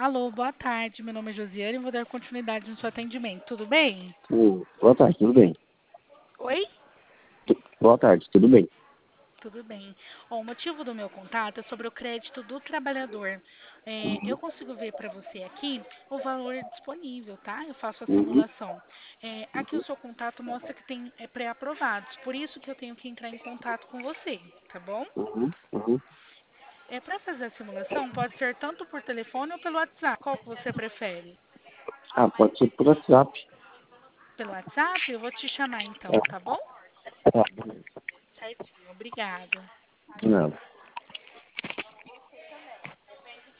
Alô, boa tarde. Meu nome é Josiane e vou dar continuidade no seu atendimento. Tudo bem? Boa tarde, tudo bem? Oi? Boa tarde, tudo bem? Tudo bem. Ó, o motivo do meu contato é sobre o crédito do trabalhador. Eu Uhum, consigo ver para você aqui o valor disponível, tá? Eu faço a uhum, simulação. Aqui o seu contato mostra que tem pré-aprovados, por isso que eu tenho que entrar em contato com você, tá bom? uhum, uhum. Para fazer a simulação, pode ser tanto por telefone ou pelo WhatsApp. Qual que você prefere? Pode ser por WhatsApp. Pelo WhatsApp? Eu vou te chamar então, É, tá bom? tá, Certinho, obrigada. de nada.